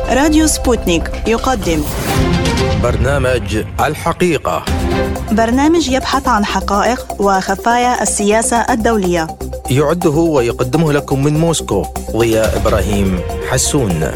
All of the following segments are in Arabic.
راديو سبوتنيك يقدم برنامج الحقيقة، برنامج يبحث عن حقائق وخفايا السياسة الدولية. يعده ويقدمه لكم من موسكو ضياء إبراهيم حسون.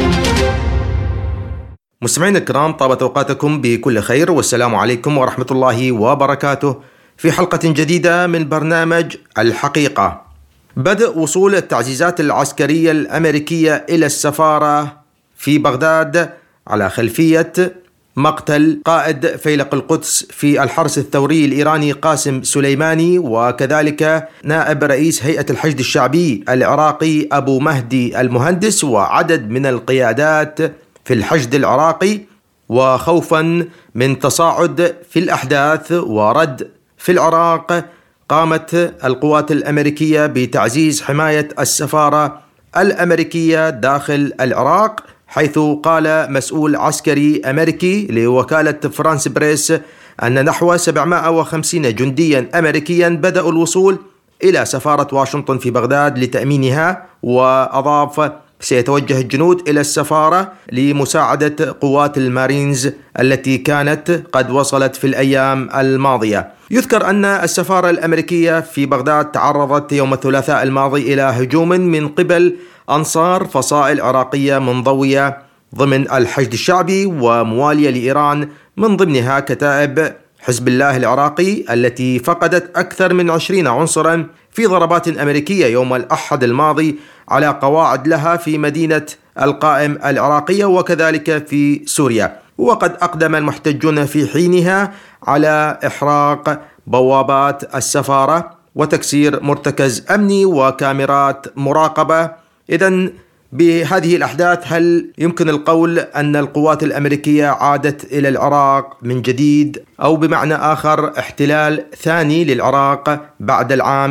مستمعينا الكرام، طابت أوقاتكم بكل خير، والسلام عليكم ورحمة الله وبركاته في حلقة جديدة من برنامج الحقيقة. بدء وصول التعزيزات العسكرية الأمريكية إلى السفارة في بغداد على خلفية مقتل قائد فيلق القدس في الحرس الثوري الإيراني قاسم سليماني، وكذلك نائب رئيس هيئة الحشد الشعبي العراقي أبو مهدي المهندس، وعدد من القيادات في الحشد العراقي. وخوفا من تصاعد في الأحداث ورد في العراق، قامت القوات الأمريكية بتعزيز حماية السفارة الأمريكية داخل العراق، حيث قال مسؤول عسكري أمريكي لوكالة فرانس بريس أن نحو 750 جنديا أمريكيا بدأوا الوصول إلى سفارة واشنطن في بغداد لتأمينها، وأضاف سيتوجه الجنود إلى السفارة لمساعدة قوات المارينز التي كانت قد وصلت في الأيام الماضية. يذكر أن السفارة الأمريكية في بغداد تعرضت يوم الثلاثاء الماضي إلى هجوم من قبل أنصار فصائل عراقية منضوية ضمن الحشد الشعبي وموالية لإيران، من ضمنها كتائب حزب الله العراقي التي فقدت أكثر من 20 عنصرا في ضربات أمريكية يوم الأحد الماضي على قواعد لها في مدينة القائم العراقية وكذلك في سوريا. وقد أقدم المحتجون في حينها على إحراق بوابات السفارة وتكسير مرتكز أمني وكاميرات مراقبة. إذن بهذه الأحداث هل يمكن القول أن القوات الأمريكية عادت إلى العراق من جديد، أو بمعنى آخر احتلال ثاني للعراق بعد العام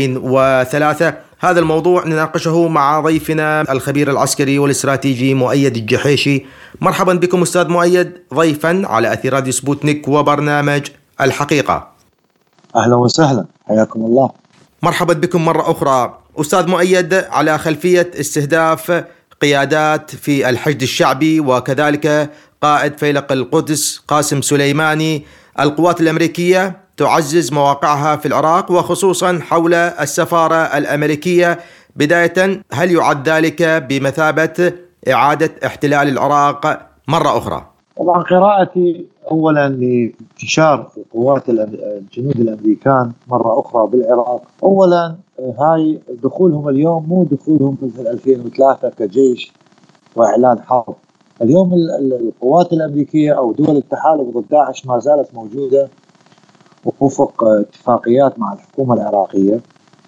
2003؟ هذا الموضوع نناقشه مع ضيفنا الخبير العسكري والاستراتيجي مؤيد الجحيشي. مرحبا بكم أستاذ مؤيد ضيفا على أثير راديو سبوتنيك وبرنامج الحقيقة. أهلا وسهلا، حياكم الله. مرحبا بكم مرة أخرى أستاذ مؤيد. على خلفية استهداف قيادات في الحشد الشعبي وكذلك قائد فيلق القدس قاسم سليماني، القوات الأمريكية تعزز مواقعها في العراق وخصوصا حول السفارة الأمريكية. بداية، هل يعد ذلك بمثابة إعادة احتلال العراق مرة أخرى؟ طبعا قراءتي أولا لانتشار قوات الجنود الأمريكان مرة أخرى بالعراق، أولا هاي دخولهم اليوم مو دخولهم مثل 2003 كجيش وإعلان حرب. اليوم القوات الأمريكية أو دول التحالف ضد داعش ما زالت موجودة وفق اتفاقيات مع الحكومة العراقية.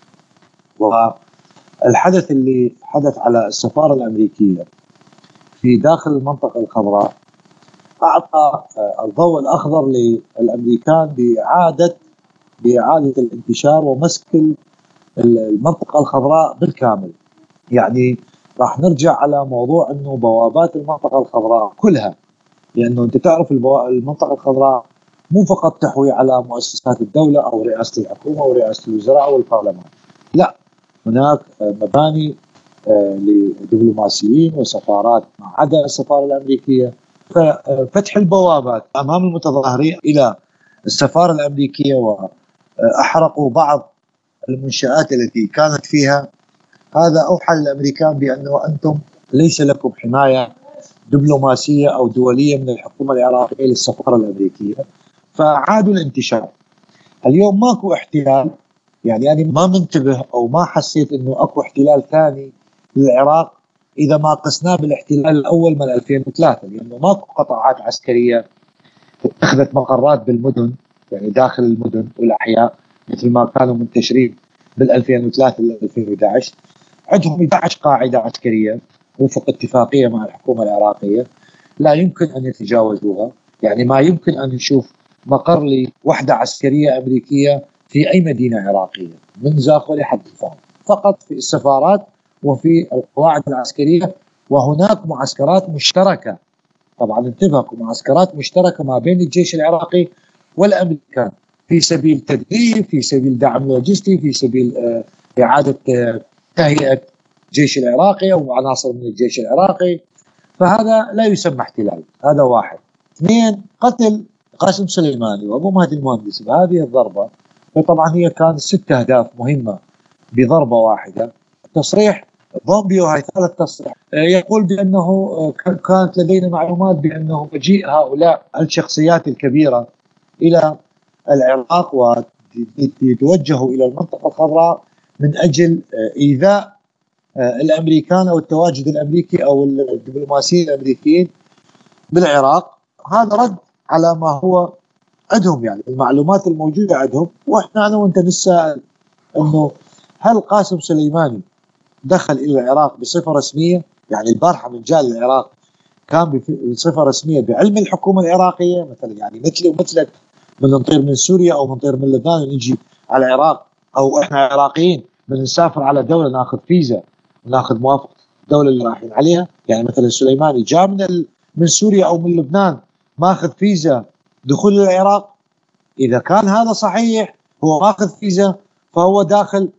والحدث اللي حدث على السفارة الأمريكية في داخل المنطقة الخضراء أعطى الضوء الأخضر للأمريكان بإعادة الانتشار ومسك المنطقة الخضراء بالكامل. يعني راح نرجع على موضوع أنه بوابات المنطقة الخضراء كلها، لأنه أنت تعرف المنطقة الخضراء مو فقط تحوي على مؤسسات الدولة أو رئاسة الحكومة أو رئاسة الوزراء أو البرلمان، لا، هناك مباني لدبلوماسيين وسفارات ما عدا السفارة الأمريكية. ففتح البوابات أمام المتظاهرين إلى السفارة الأمريكية وأحرقوا بعض المنشآت التي كانت فيها، هذا أوحى للأمريكان بأنه أنتم ليس لكم حماية دبلوماسية أو دولية من الحكومة العراقية للسفارة الأمريكية، فعادوا الانتشار. اليوم ماكو احتلال، يعني أنا ما منتبه أو ما حسيت أنه أكو احتلال ثاني للعراق إذا ما قسناه بالاحتلال الأول من 2003، لأنه ماكو قطاعات عسكرية اتخذت مقرات بالمدن، يعني داخل المدن والأحياء مثل ما كانوا منتشرين بال 2003 ل 2011. عندهم 11 قاعدة عسكرية وفق اتفاقية مع الحكومة العراقية لا يمكن أن يتجاوزوها. يعني ما يمكن أن نشوف مقر لوحدة عسكرية أمريكية في أي مدينة عراقية من زاخو لحد الفام، فقط في السفارات وفي القواعد العسكرية. وهناك معسكرات مشتركة، طبعا انتبهوا، معسكرات مشتركة ما بين الجيش العراقي والأمريكان في سبيل تدريب، في سبيل دعم لوجستي، في سبيل إعادة تهيئة الجيش العراقي أو عناصر من الجيش العراقي. فهذا لا يسمى احتلال. هذا واحد. اثنين، قتل قاسم سليماني وأبو مهدي المهندس بهذه الضربة، فطبعا هي كانت 6 أهداف مهمة بضربة واحدة. تصريح بومبيو، هاي ثالث تصريح، يقول بأنه كانت لدينا معلومات بأنه مجيء هؤلاء الشخصيات الكبيرة إلى العراق ويتوجهوا إلى المنطقة الخضراء من أجل إيذاء الأمريكان أو التواجد الأمريكي أو الدبلوماسيين الأمريكيين بالعراق. هذا رد على ما هو عندهم، يعني المعلومات الموجودة عندهم. وإحنا أنا وأنت نسأل أنه هل قاسم سليماني دخل إلى العراق بصفة رسمية؟ يعني البارحة من جاء للعراق كان بصفة رسمية بعلم الحكومة العراقية مثلا، يعني مثلي ومثلك من نطير من سوريا أو نطير من لبنان ونجي على العراق، أو إحنا عراقيين من نسافر على دولة ناخذ فيزا وناخذ موافقة الدولة اللي رايحين عليها. يعني مثلا سليماني جاء من سوريا أو من لبنان ماخذ فيزا دخول العراق. إذا كان هذا صحيح، هو ماخذ فيزا فهو داخل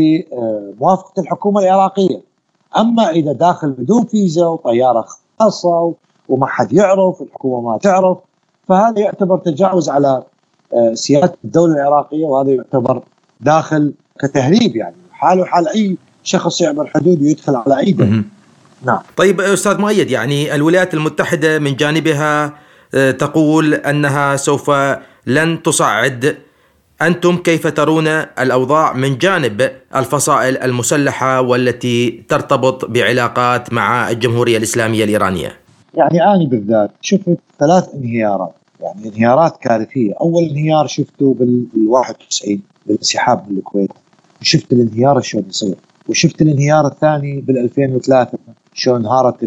بموافقة الحكومة العراقية. أما إذا داخل بدون فيزا وطيارة خاصة وما حد يعرف، الحكومة ما تعرف، فهذا يعتبر تجاوز على سيادة الدولة العراقية، وهذا يعتبر داخل كتهريب، يعني حاله حال أي شخص يعبر حدود ويدخل على أي دولة. نعم. طيب أستاذ مؤيد، يعني الولايات المتحدة من جانبها تقول أنها سوف لن تصعد. أنتم كيف ترون الأوضاع من جانب الفصائل المسلحة والتي ترتبط بعلاقات مع الجمهورية الإسلامية الإيرانية؟ يعني أنا بالذات شفت 3 انهيارات، يعني انهيارات كارثية. أول انهيار شفته بال91 بالانسحاب من الكويت، وشفت الانهيار شلون يصير، وشفت الانهيار الثاني بال2003 شلون انهارت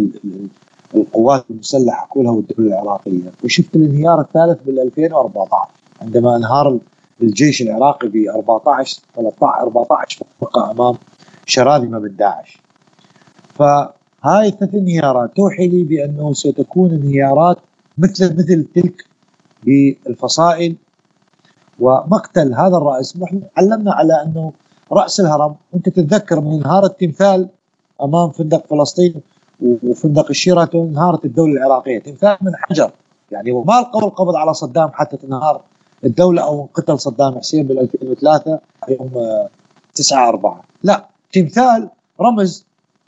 القوات المسلحة كلها والدولة العراقية، وشفت الانهيار الثالث بال2014 عندما انهار الجيش العراقي ب 14 فرقة أمام شراذمة من داعش. فهاي ال3 انهيارات توحي لي بأنه ستكون انهيارات مثل تلك بالفصائل ومقتل هذا الرئيس. نحن علمنا على أنه رأس الهرم، أنت تتذكر من انهار التمثال أمام فندق فلسطين وفندق الشيراتون انهارت الدولة العراقية، تمثال من حجر، يعني وما لقوا القبض على صدام حتى تنهار الدولة أو قتل صدام حسين بال2003 يوم 9/4. لا، تمثال رمز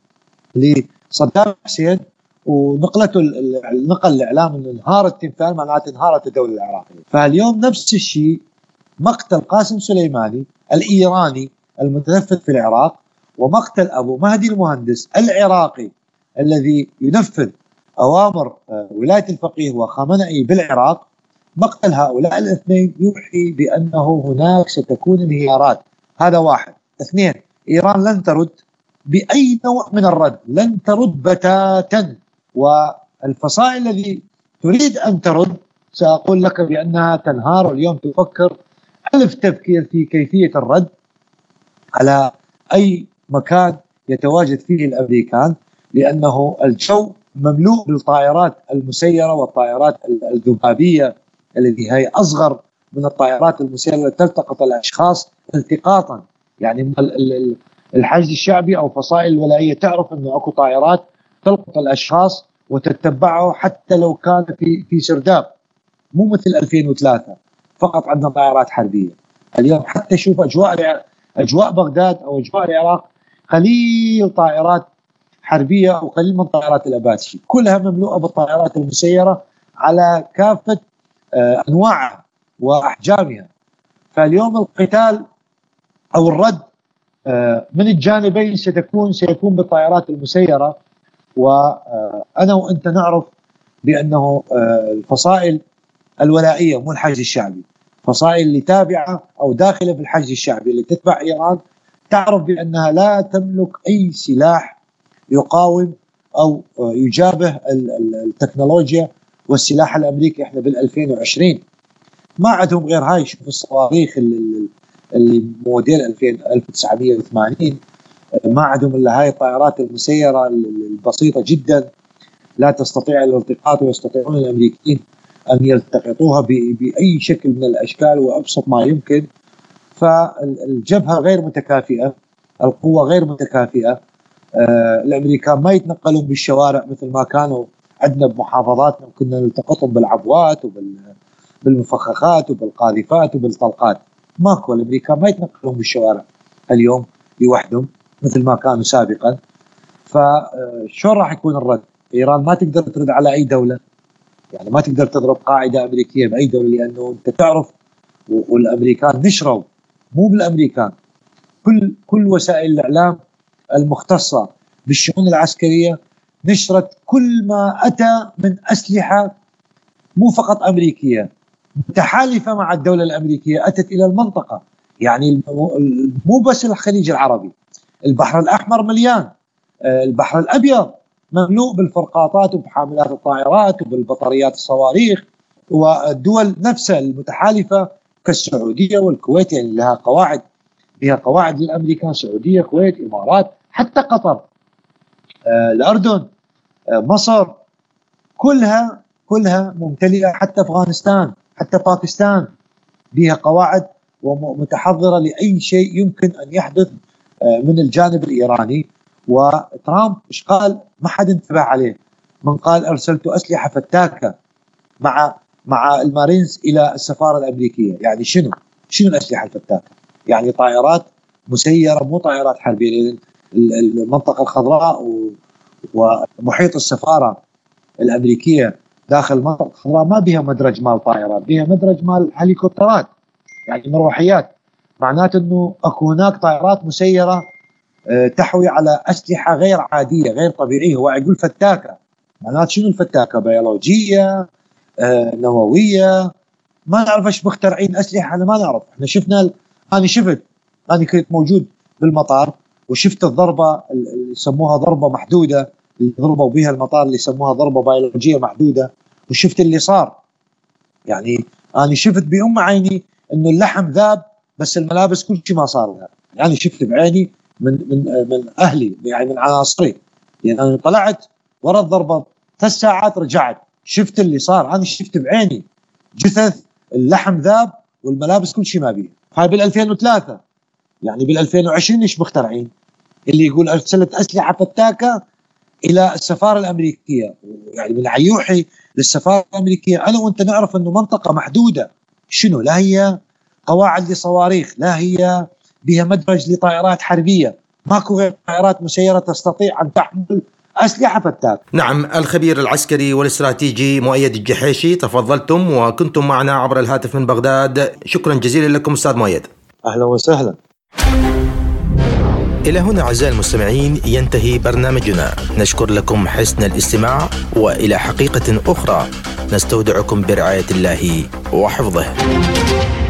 لصدام حسين، ونقلته نقل الإعلام أن انهار التمثال معناته انهارت الدولة العراقية. فاليوم نفس الشيء، مقتل قاسم سليماني الإيراني المتنفذ في العراق، ومقتل أبو مهدي المهندس العراقي الذي ينفذ أوامر ولاية الفقيه وخامنئي بالعراق. مقتل هؤلاء الاثنين يوحي بأنه هناك ستكون انهيارات. هذا واحد. 2، إيران لن ترد بأي نوع من الرد، لن ترد بتاتا. والفصائل الذي تريد أن ترد سأقول لك بأنها تنهار اليوم، تفكر 1000 تفكير في كيفية الرد على أي مكان يتواجد فيه الأمريكان، لأنه الجو مملوء بالطائرات المسيرة والطائرات الذبابية التي هي أصغر من الطائرات المسيرة التي تلتقط الأشخاص التقاطا. يعني الحشد الشعبي أو فصائل الولائية تعرف أنه أكو طائرات تلقط الأشخاص وتتبعه حتى لو كان في سرداب، مو مثل 2003 فقط عندنا طائرات حربية. اليوم حتى شوف أجواء بغداد أو أجواء العراق قليل طائرات حربية أو قليل من طائرات الأباتشي، كلها مملوءة بالطائرات المسيرة على كافة أنواعها وأحجامها. فاليوم القتال أو الرد من الجانبين سيكون بالطائرات المسيرة. وأنا وأنت نعرف بأنه الفصائل الولائية مو الحشد الشعبي، فصائل اللي تابعة أو داخلة في الحشد الشعبي اللي تتبع إيران تعرف بأنها لا تملك أي سلاح يقاوم أو يجابه التكنولوجيا والسلاح الأمريكي. إحنا بال2020 ما عندهم غير هاي. شوف الصواريخ اللي موديل 1980 ما عندهم إلا هاي الطائرات المسيرة البسيطة جدا لا تستطيع الالتقاط، ويستطيعون الأمريكيين أن يلتقطوها بأي شكل من الأشكال وأبسط ما يمكن. فالجبهة غير متكافئة، القوة غير متكافئة. الأمريكان ما يتنقلون بالشوارع مثل ما كانوا عندنا بمحافظاتنا كنا نلتقطهم بالعبوات وبالمفخخات وبالقاذفات وبالطلقات. ماكو، الامريكان ما يتنقلون بالشوارع اليوم لوحدهم مثل ما كانوا سابقا. فشون راح يكون الرد؟ ايران ما تقدر ترد على اي دوله، يعني ما تقدر تضرب قاعده امريكيه باي دوله، لانه انت تعرف والامريكان نشروا، مو بالامريكان، كل وسائل الاعلام المختصه بالشؤون العسكريه نشرت كل ما اتى من اسلحه مو فقط امريكيه متحالفه مع الدوله الامريكيه اتت الى المنطقه. يعني مو بس الخليج العربي، البحر الاحمر مليان، البحر الابيض مملوء بالفرقاطات وبحاملات الطائرات وبالبطاريات الصواريخ، والدول نفسها المتحالفه كالسعوديه والكويت يعني لها قواعد، فيها قواعد للامريكان، سعوديه، كويت، امارات، حتى قطر، الاردن، مصر، كلها ممتلئه، حتى افغانستان، حتى باكستان بها قواعد ومتحضره لاي شيء يمكن ان يحدث من الجانب الايراني. وترامب ايش قال؟ ما حد انتبه عليه، من قال ارسلت اسلحه فتاكه مع المارينز الى السفاره الامريكيه. يعني شنو الاسلحه الفتاكه؟ يعني طائرات مسيره، مو طائرات حربيه، لان المنطقه الخضراء ومحيط السفاره الامريكيه داخل المنطقه الخضراء ما بها مدرج مال طائرات، بها مدرج مال هليكوبترات، يعني مروحيات. معناته انه اكو هناك طائرات مسيره تحوي على اسلحه غير عاديه غير طبيعيه. هو يقول فتاكه، معناته شنو الفتاكه؟ بيولوجيه، نوويه، ما نعرف ايش مخترعين اسلحه، انا ما نعرف. احنا شفنا، انا كنت موجود بالمطار وشفت الضربه اللي يسموها ضربه محدوده، اللي ضربوا بها المطار، اللي يسموها ضربه بيولوجيه محدوده، وشفت اللي صار. يعني انا شفت بأم عيني انه اللحم ذاب بس الملابس كل شيء ما صار لها. يعني شفت بعيني من اهلي، يعني من عناصري، يعني انا طلعت ورا الضربه 3 ساعات رجعت شفت اللي صار. انا شفت بعيني جثث، اللحم ذاب والملابس كل شيء ما بيه. هاي بال2003، يعني بال2020 ايش مخترعين؟ اللي يقول ارسلت اسلحه فتاكه الى السفاره الامريكيه، يعني من عيوحي للسفاره الامريكيه. انا وانت نعرف انه منطقه محدوده، شنو؟ لا هي قواعد لصواريخ، لا هي بها مدرج لطائرات حربيه، ماكو غير طائرات مسيره تستطيع ان تحمل أسلحة فتاك. نعم، الخبير العسكري والاستراتيجي مؤيد الجحيشي، تفضلتم وكنتم معنا عبر الهاتف من بغداد. شكرا جزيلا لكم أستاذ مؤيد. أهلا وسهلا. إلى هنا أعزائي المستمعين ينتهي برنامجنا، نشكر لكم حسن الاستماع، وإلى حقيقة أخرى نستودعكم برعاية الله وحفظه.